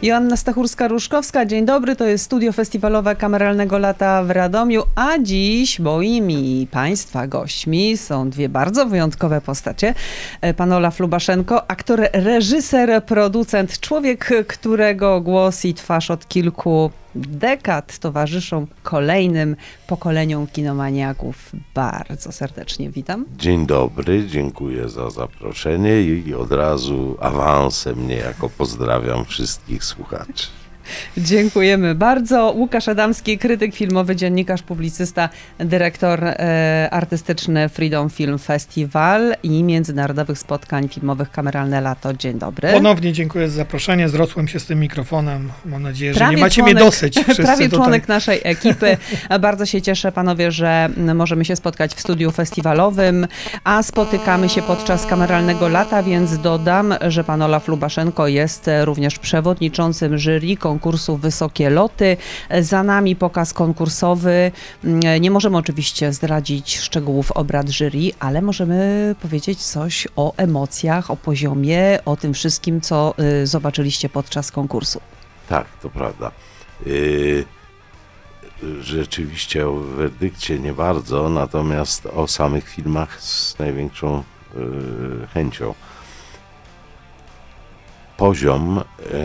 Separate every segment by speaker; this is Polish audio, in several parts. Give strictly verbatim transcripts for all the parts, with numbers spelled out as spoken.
Speaker 1: Joanna Stachurska-Ruszkowska, dzień dobry, to jest studio festiwalowe Kameralnego Lata w Radomiu, a dziś moimi Państwa gośćmi są dwie bardzo wyjątkowe postacie. Pan Olaf Lubaszenko, aktor, reżyser, producent, człowiek, którego głos i twarz od kilku dekad towarzyszą kolejnym pokoleniom kinomaniaków. Bardzo serdecznie witam.
Speaker 2: Dzień dobry, dziękuję za zaproszenie i od razu awansem niejako pozdrawiam wszystkich słuchaczy.
Speaker 1: Dziękujemy bardzo. Łukasz Adamski, krytyk filmowy, dziennikarz, publicysta, dyrektor e, artystyczny Freedom Film Festival i Międzynarodowych Spotkań Filmowych Kameralne Lato. Dzień dobry.
Speaker 3: Ponownie dziękuję za zaproszenie. Zrosłem się z tym mikrofonem. Mam nadzieję, że
Speaker 1: prawie
Speaker 3: nie macie
Speaker 1: członek,
Speaker 3: mnie dosyć.
Speaker 1: Prawie członek
Speaker 3: tutaj.
Speaker 1: naszej ekipy. Bardzo się cieszę, panowie, że możemy się spotkać w studiu festiwalowym, a spotykamy się podczas Kameralnego Lata, więc dodam, że pan Olaf Lubaszenko jest również przewodniczącym jury konkursu Wysokie Loty. Za nami pokaz konkursowy. Nie możemy oczywiście zdradzić szczegółów obrad jury, ale możemy powiedzieć coś o emocjach, o poziomie, o tym wszystkim, co y, zobaczyliście podczas konkursu.
Speaker 2: Tak, to prawda. Yy, rzeczywiście o werdykcie nie bardzo, natomiast o samych filmach z największą yy, chęcią. Poziom yy,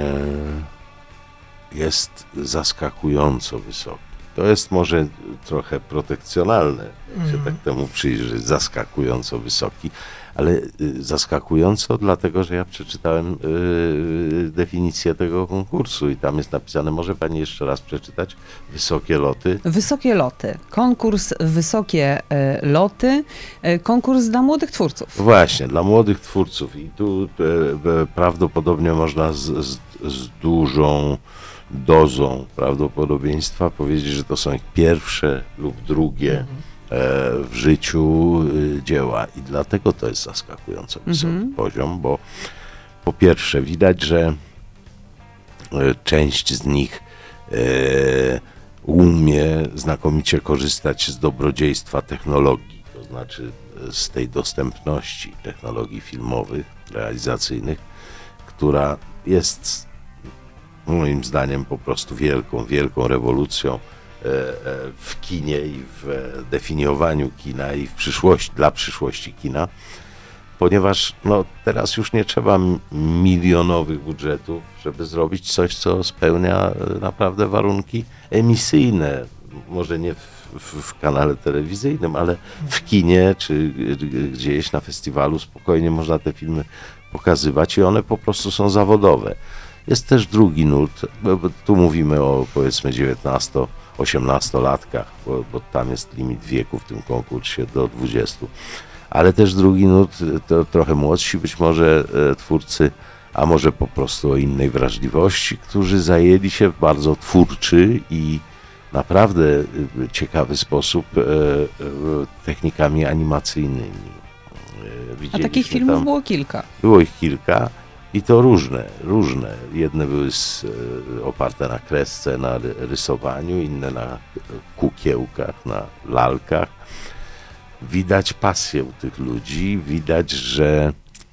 Speaker 2: jest zaskakująco wysoki. To jest może trochę protekcjonalne, jak się mm. tak temu przyjrzeć, zaskakująco wysoki, ale y, zaskakująco dlatego, że ja przeczytałem y, definicję tego konkursu i tam jest napisane, może pani jeszcze raz przeczytać, Wysokie Loty.
Speaker 1: Wysokie Loty. Konkurs Wysokie y, Loty. Y, konkurs dla młodych twórców.
Speaker 2: Właśnie, dla młodych twórców i tu y, y, prawdopodobnie można z, z, z dużą dozą prawdopodobieństwa powiedzieć, że to są ich pierwsze lub drugie mhm. e, w życiu e, dzieła i dlatego to jest zaskakująco wysoki mhm. poziom, bo po pierwsze widać, że e, część z nich e, umie znakomicie korzystać z dobrodziejstwa technologii, to znaczy z tej dostępności technologii filmowych, realizacyjnych, która jest moim zdaniem po prostu wielką, wielką rewolucją w kinie i w definiowaniu kina i w przyszłości, dla przyszłości kina, ponieważ no, teraz już nie trzeba milionowych budżetów, żeby zrobić coś, co spełnia naprawdę warunki emisyjne, może nie w, w, w kanale telewizyjnym, ale w kinie czy gdzieś na festiwalu spokojnie można te filmy pokazywać i one po prostu są zawodowe. Jest też drugi nurt, bo tu mówimy o powiedzmy dziewiętnasto-osiemnastolatkach, bo, bo tam jest limit wieku w tym konkursie do dwudziestu. Ale też drugi nurt, to trochę młodsi być może e, twórcy, a może po prostu o innej wrażliwości, którzy zajęli się w bardzo twórczy i naprawdę e, ciekawy sposób e, e, technikami animacyjnymi.
Speaker 1: E, a takich filmów tam, było kilka.
Speaker 2: Było ich kilka. I to różne, różne. Jedne były z, e, oparte na kresce, na rysowaniu, inne na kukiełkach, na lalkach. Widać pasję u tych ludzi, widać, że,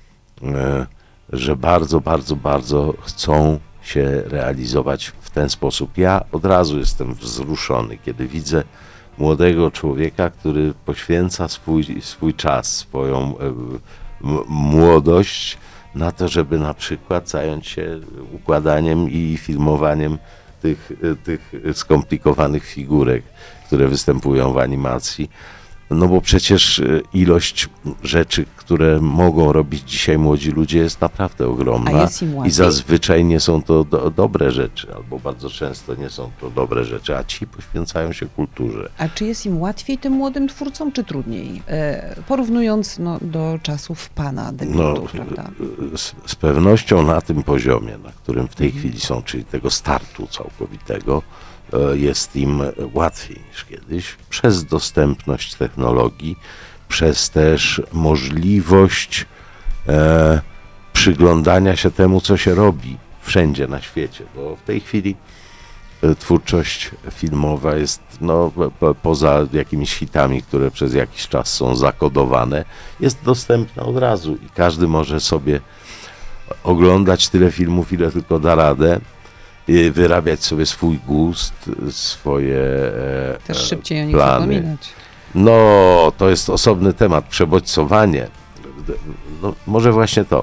Speaker 2: e, że bardzo, bardzo, bardzo chcą się realizować w ten sposób. Ja od razu jestem wzruszony, kiedy widzę młodego człowieka, który poświęca swój, swój czas, swoją e, m- młodość na to, żeby na przykład zająć się układaniem i filmowaniem tych, tych skomplikowanych figurek, które występują w animacji. No bo przecież ilość rzeczy, które mogą robić dzisiaj młodzi ludzie jest naprawdę ogromna i zazwyczaj nie są to do, dobre rzeczy, albo bardzo często nie są to dobre rzeczy, a ci poświęcają się kulturze.
Speaker 1: A czy jest im łatwiej tym młodym twórcom, czy trudniej? E, porównując no, do czasów pana debiutu, no, prawda?
Speaker 2: Z, z pewnością na tym poziomie, na którym w tej mhm. chwili są, czyli tego startu całkowitego, jest im łatwiej niż kiedyś przez dostępność technologii, przez też możliwość e, przyglądania się temu, co się robi wszędzie na świecie, bo w tej chwili e, twórczość filmowa jest no, po, poza jakimiś hitami, które przez jakiś czas są zakodowane, jest dostępna od razu i każdy może sobie oglądać tyle filmów, ile tylko da radę. y, wyrabiać sobie swój gust, swoje e,
Speaker 1: Też
Speaker 2: e,
Speaker 1: szybciej o nich
Speaker 2: plany.
Speaker 1: zapominać.
Speaker 2: No, to jest osobny temat, przebodźcowanie. No, może właśnie to.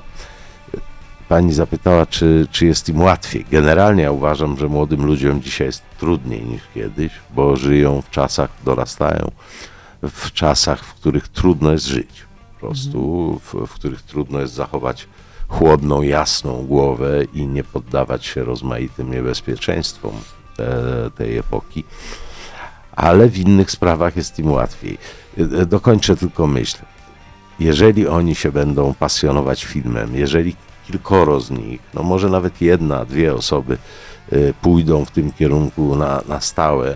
Speaker 2: Pani zapytała, czy, czy jest im łatwiej. Generalnie ja uważam, że młodym ludziom dzisiaj jest trudniej niż kiedyś, bo żyją w czasach, dorastają w czasach, w których trudno jest żyć. Po prostu, w, w których trudno jest zachować chłodną, jasną głowę i nie poddawać się rozmaitym niebezpieczeństwom te, tej epoki. Ale w innych sprawach jest im łatwiej. Dokończę tylko myśl. Jeżeli oni się będą pasjonować filmem, jeżeli kilkoro z nich, no może nawet jedna, dwie osoby y, pójdą w tym kierunku na, na stałe,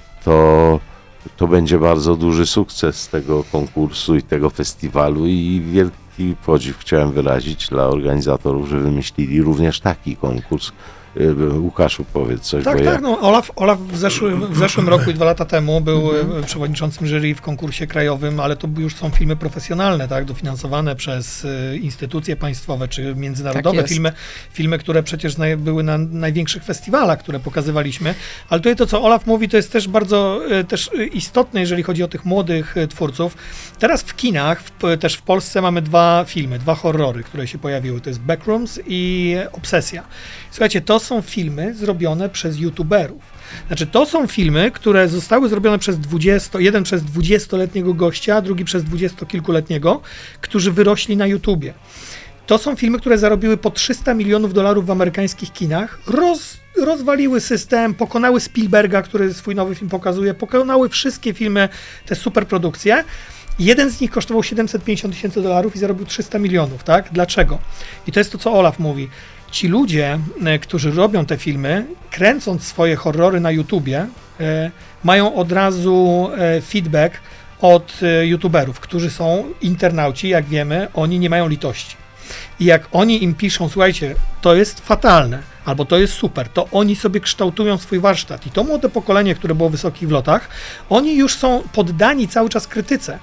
Speaker 2: to, to będzie bardzo duży sukces tego konkursu i tego festiwalu i wielki podziw chciałem wyrazić dla organizatorów, że wymyślili również taki konkurs. Łukaszu, powiedz coś.
Speaker 3: Tak,
Speaker 2: bo
Speaker 3: tak,
Speaker 2: ja...
Speaker 3: no Olaf, Olaf w, zeszłym, w zeszłym roku i dwa lata temu był mhm. przewodniczącym jury w konkursie krajowym, ale to już są filmy profesjonalne, tak, dofinansowane przez y, instytucje państwowe czy międzynarodowe
Speaker 1: tak
Speaker 3: filmy, filmy, które przecież naj, były na największych festiwalach, które pokazywaliśmy, ale tutaj to, co Olaf mówi, to jest też bardzo y, też istotne, jeżeli chodzi o tych młodych y, twórców. Teraz w kinach, w, też w Polsce mamy dwa filmy, dwa horrory, które się pojawiły, to jest Backrooms i Obsesja. Słuchajcie, to są filmy zrobione przez youtuberów. Znaczy, to są filmy, które zostały zrobione przez dwudziesto, jeden przez dwudziestoletniego gościa, drugi przez dwudziestokilkuletniego, którzy wyrośli na YouTubie. To są filmy, które zarobiły po trzysta milionów dolarów w amerykańskich kinach, roz, rozwaliły system, pokonały Spielberga, który swój nowy film pokazuje, pokonały wszystkie filmy, te superprodukcje. Jeden z nich kosztował siedemset pięćdziesiąt tysięcy dolarów i zarobił trzysta milionów, tak? Dlaczego? I to jest to, co Olaf mówi. Ci ludzie, którzy robią te filmy, kręcąc swoje horrory na YouTubie, e, mają od razu e, feedback od e, youtuberów, którzy są internauci, jak wiemy, oni nie mają litości. I jak oni im piszą, słuchajcie, to jest fatalne, albo to jest super, to oni sobie kształtują swój warsztat. I to młode pokolenie, które było wysokich w lotach, oni już są poddani cały czas krytyce.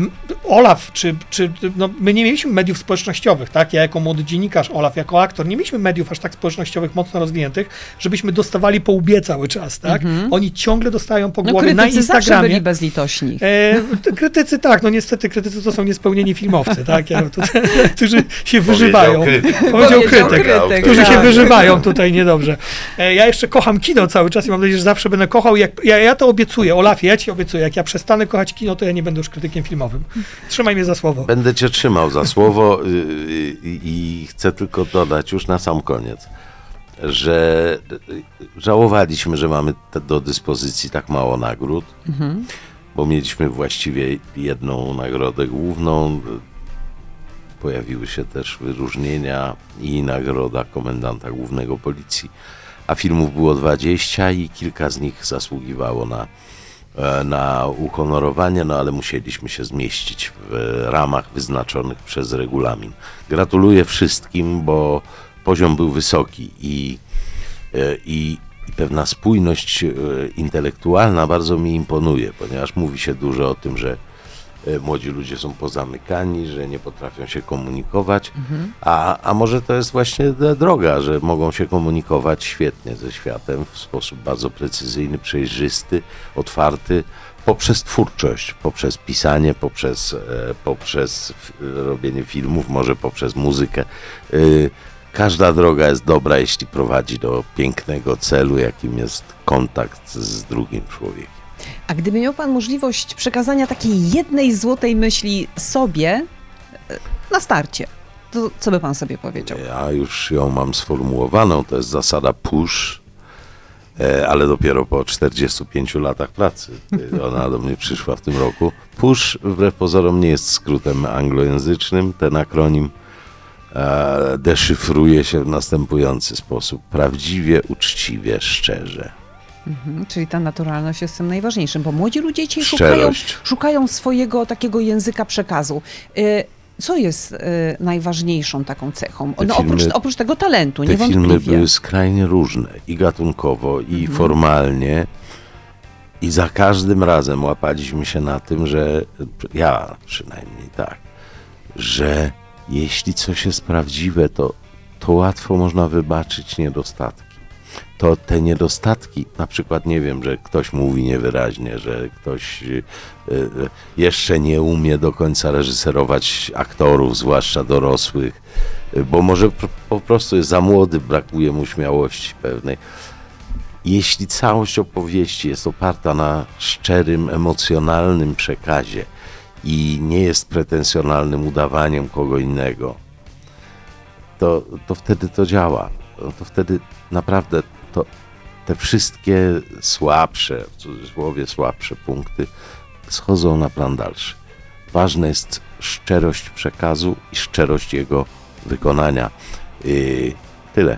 Speaker 3: Olaf, czy, czy no, my nie mieliśmy mediów społecznościowych, tak? Ja jako młody dziennikarz, Olaf jako aktor, nie mieliśmy mediów aż tak społecznościowych mocno rozwiniętych, żebyśmy dostawali po łbie cały czas, tak? Mm-hmm. Oni ciągle dostają po
Speaker 1: no,
Speaker 3: głowie na Instagramie.
Speaker 1: Zawsze byli bezlitośni.
Speaker 3: E, krytycy tak, no niestety krytycy to są niespełnieni filmowcy, tak? Ja, to, którzy się wyżywają.
Speaker 2: Powiedział krytyk.
Speaker 3: Powiedział
Speaker 1: Powiedział
Speaker 3: krytyk,
Speaker 1: krytyk
Speaker 3: którzy
Speaker 1: tak.
Speaker 3: się wyżywają tutaj niedobrze. E, ja jeszcze kocham kino cały czas i mam nadzieję, że zawsze będę kochał. Jak, ja, ja to obiecuję, Olafie, ja ci obiecuję, jak ja przestanę kochać kino, to ja nie będę już krytykiem filmowym. Trzymaj mnie za słowo.
Speaker 2: Będę cię trzymał za słowo i, i chcę tylko dodać już na sam koniec, że żałowaliśmy, że mamy te, do dyspozycji tak mało nagród, mhm. bo mieliśmy właściwie jedną nagrodę główną, pojawiły się też wyróżnienia i nagroda komendanta głównego policji, a filmów było dwadzieścia i kilka z nich zasługiwało na na uhonorowanie, no ale musieliśmy się zmieścić w ramach wyznaczonych przez regulamin. Gratuluję wszystkim, bo poziom był wysoki i, i, i pewna spójność intelektualna bardzo mi imponuje, ponieważ mówi się dużo o tym, że młodzi ludzie są pozamykani, że nie potrafią się komunikować, mhm. a, a może to jest właśnie droga, że mogą się komunikować świetnie ze światem w sposób bardzo precyzyjny, przejrzysty, otwarty, poprzez twórczość, poprzez pisanie, poprzez, e, poprzez robienie filmów, może poprzez muzykę. E, każda droga jest dobra, jeśli prowadzi do pięknego celu, jakim jest kontakt z drugim człowiekiem.
Speaker 1: A gdyby miał pan możliwość przekazania takiej jednej złotej myśli sobie na starcie, to co by pan sobie powiedział?
Speaker 2: Ja już ją mam sformułowaną, to jest zasada push, ale dopiero po czterdziestu pięciu latach pracy. Ona do mnie przyszła w tym roku. Push wbrew pozorom nie jest skrótem anglojęzycznym. Ten akronim deszyfruje się w następujący sposób. Prawdziwie, uczciwie, szczerze.
Speaker 1: Mhm, czyli ta naturalność jest tym najważniejszym, bo młodzi ludzie dzisiaj szukają, szukają swojego takiego języka przekazu. Y, co jest y, najważniejszą taką cechą? No, filmy, oprócz, oprócz tego talentu,
Speaker 2: te
Speaker 1: niewątpliwie.
Speaker 2: Te filmy były skrajnie różne i gatunkowo, i mhm. formalnie. I za każdym razem łapaliśmy się na tym, że ja przynajmniej tak, że jeśli coś jest prawdziwe, to, to łatwo można wybaczyć niedostatki. to te niedostatki, na przykład nie wiem, że ktoś mówi niewyraźnie, że ktoś y, y, jeszcze nie umie do końca reżyserować aktorów, zwłaszcza dorosłych, y, bo może p- po prostu jest za młody, brakuje mu śmiałości pewnej. Jeśli całość opowieści jest oparta na szczerym, emocjonalnym przekazie i nie jest pretensjonalnym udawaniem kogo innego, to, to wtedy to działa. To, to wtedy naprawdę to, te wszystkie słabsze, w cudzysłowie słabsze punkty schodzą na plan dalszy. Ważna jest szczerość przekazu i szczerość jego wykonania. Yy, tyle.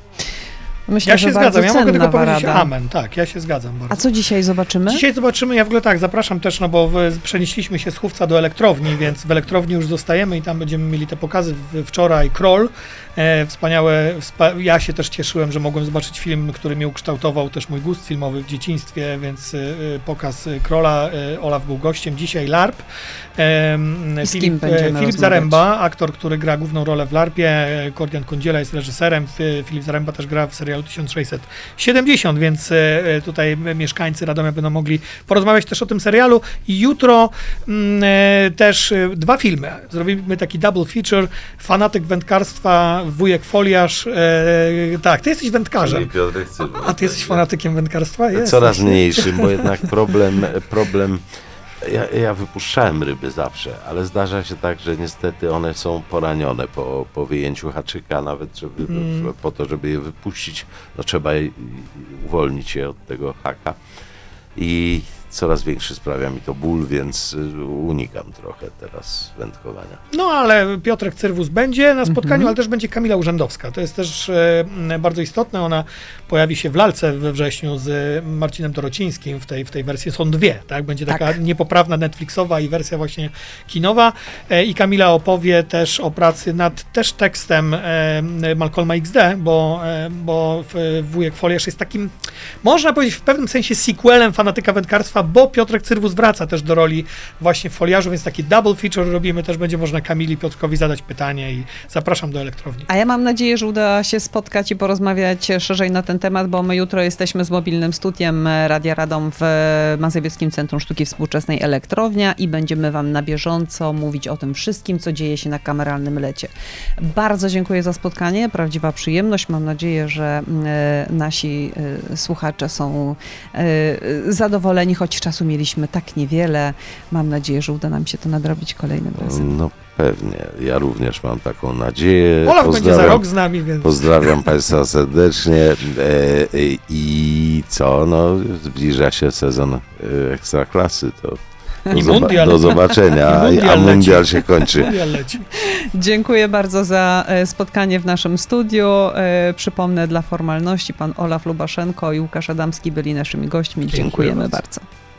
Speaker 1: Myślę,
Speaker 3: Ja
Speaker 1: że
Speaker 3: się
Speaker 1: bardzo
Speaker 3: zgadzam, ja mogę
Speaker 1: cenna
Speaker 3: tylko powiedzieć
Speaker 1: rada.
Speaker 3: amen, tak, ja się zgadzam bardzo.
Speaker 1: A co dzisiaj zobaczymy?
Speaker 3: Dzisiaj zobaczymy, ja w ogóle tak, zapraszam też, no bo w, przenieśliśmy się z Chówca do Elektrowni, więc w Elektrowni już zostajemy i tam będziemy mieli te pokazy. W, wczoraj Kroll, e, wspaniałe, wspa- ja się też cieszyłem, że mogłem zobaczyć film, który mnie ukształtował też mój gust filmowy w dzieciństwie, więc e, pokaz Krolla, e, Olaf był gościem, dzisiaj LARP. E,
Speaker 1: I z kim
Speaker 3: Filip,
Speaker 1: będziemy
Speaker 3: e, Filip
Speaker 1: rozmawiać?
Speaker 3: Zaremba, aktor, który gra główną rolę w LARPie, e, Kordian Kondziela jest reżyserem, Fi- Filip Zaremba też gra w serialu tysiąc sześćset siedemdziesiąt, więc e, tutaj mieszkańcy Radomia będą mogli porozmawiać też o tym serialu i jutro mm, e, też e, dwa filmy. Zrobimy taki double feature, fanatyk wędkarstwa, wujek foliarz. E, tak, ty jesteś wędkarzem. A ty jesteś fanatykiem wędkarstwa? Jesteś.
Speaker 2: Coraz mniejszym, bo jednak problem, problem ja, ja wypuszczałem ryby zawsze, ale zdarza się tak, że niestety one są poranione po, po wyjęciu haczyka, nawet żeby,
Speaker 3: Mm.
Speaker 2: po to, żeby je wypuścić, no trzeba je, uwolnić je od tego haka i coraz większy sprawia mi to ból, więc y, unikam trochę teraz wędkowania.
Speaker 3: No ale Piotrek Cyrwus będzie na spotkaniu,
Speaker 1: Mhm.
Speaker 3: ale też będzie Kamila Urzędowska. To jest też e, bardzo istotne. Ona pojawi się w Lalce we wrześniu z Marcinem Dorocińskim. W tej, w tej wersji są dwie, tak? Będzie taka
Speaker 1: Tak.
Speaker 3: niepoprawna Netflixowa i wersja właśnie kinowa. E, I Kamila opowie też o pracy nad też tekstem e, Malcolma X D, bo, e, bo w- Wujek Foliarz jest takim, można powiedzieć w pewnym sensie sequelem fanatyka wędkarstwa, bo Piotrek Cyrwus wraca też do roli właśnie w Foliarzu, więc taki double feature robimy, też będzie można Kamili Piotrkowi zadać pytanie i zapraszam do Elektrowni.
Speaker 1: A ja mam nadzieję, że uda się spotkać i porozmawiać szerzej na ten temat, bo my jutro jesteśmy z mobilnym studiem Radia Radom w Mazowieckim Centrum Sztuki Współczesnej Elektrownia i będziemy wam na bieżąco mówić o tym wszystkim, co dzieje się na kameralnym lecie. Bardzo dziękuję za spotkanie, prawdziwa przyjemność. Mam nadzieję, że e, nasi e, słuchacze są e, zadowoleni, choć czasu mieliśmy tak niewiele. Mam nadzieję, że uda nam się to nadrobić kolejnym razem.
Speaker 2: No pewnie, ja również mam taką nadzieję.
Speaker 3: Olaf będzie za
Speaker 2: Pozdrawiam-
Speaker 3: rok z nami, więc
Speaker 2: Pozdrawiam Państwa serdecznie e, e, i co, no zbliża się sezon e, Ekstraklasy, to do,
Speaker 3: I
Speaker 2: zoba-
Speaker 3: mundial.
Speaker 2: do zobaczenia,
Speaker 3: I mundial
Speaker 2: a
Speaker 3: leci.
Speaker 2: mundial się kończy.
Speaker 3: mundial leci.
Speaker 1: Dziękuję bardzo za e, spotkanie w naszym studiu. E, Przypomnę dla formalności, pan Olaf Lubaszenko i Łukasz Adamski byli naszymi gośćmi.
Speaker 2: Dziękuję
Speaker 1: Dziękujemy
Speaker 2: bardzo.
Speaker 1: bardzo.